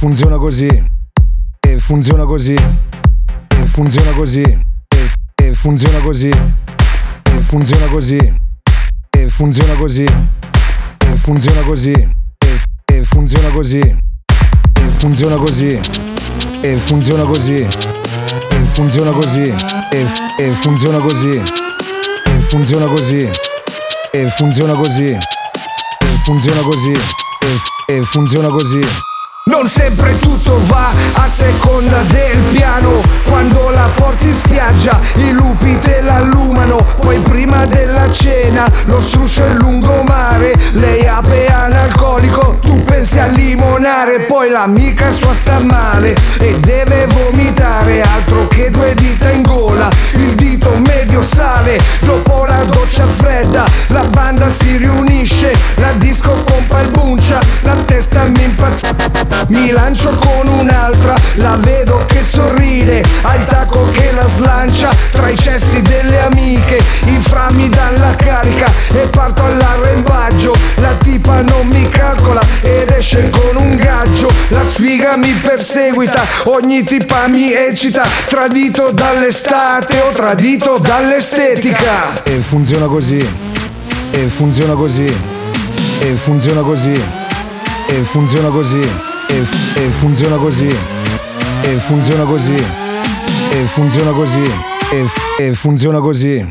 funziona così, e funziona così, e funziona così, e funziona così, e funziona così, e funziona così, e funziona così, e funziona così, e funziona così, e funziona così, e funziona così, e funziona così, e funziona così, e funziona così, e funziona così, e funziona così. Non sempre tutto va a seconda del piano. Quando la porti in spiaggia i lupi te la allumano. Poi prima della cena lo struscio il lungomare. Lei apre analcolico, tu pensi a limonare. Poi l'amica sua sta male e deve vomitare. Altro che 2 dita in gola, il dito medio sale. Dopo la doccia fredda la banda si riunisce. La disco pompa il buncia, la testa mi impazza. Mi lancio con un'altra, la vedo che sorride, ha il tacco che la slancia tra i cessi delle amiche. Infra mi dà la carica e parto all'arrembaggio. La tipa non mi calcola ed esce con un gaggio. La sfiga mi perseguita, ogni tipa mi eccita. Tradito dall'estate o tradito dall'estetica. E funziona così, e funziona così, e funziona così, e funziona così. E funziona così, e funziona così, e funziona così, e funziona così.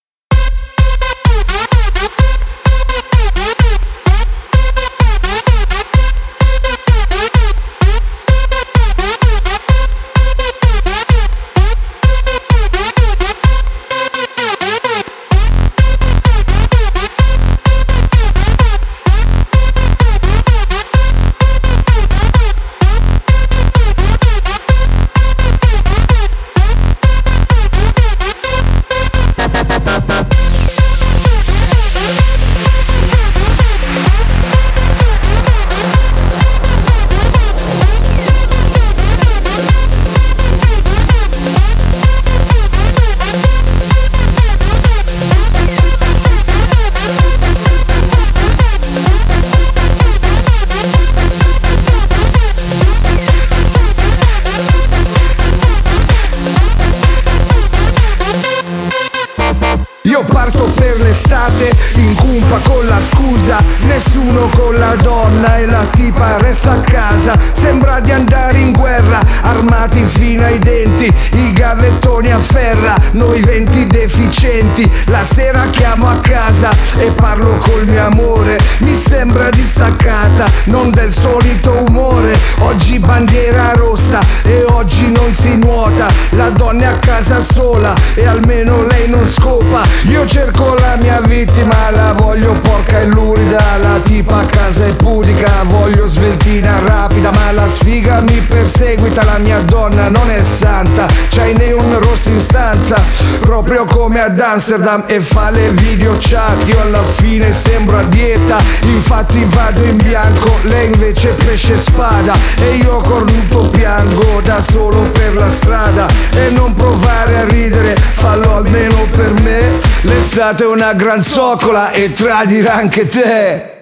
Io parto per l'estate in cumpa con la scusa. Nessuno con la donna e la tipa resta a casa. Sembra di andare in guerra, armati fino ai denti. I gavettoni a ferra, noi 20 deficienti. La sera chiamo a casa e parlo col mio amore. Mi sembra distaccata, non del solito umore. Oggi bandiera rossa e oggi non si nuota. La donna è a casa sola e almeno lei non scopa. Io cerco la mia vittima, la voglio porca e lurida. La tipa a casa è pudica, voglio sveltina rapida. Ma la sfiga mi perseguita, la mia donna non è santa. C'ha i neon rossi in stanza, proprio come ad Amsterdam. E fa le video chat, io alla fine sembro a dieta. Infatti vado in bianco, lei invece pesce e spada. E io cornuto piango da solo per la strada. E non provare a ridere, fallo almeno per me. L'estate è una gran zoccola e tradirà anche te.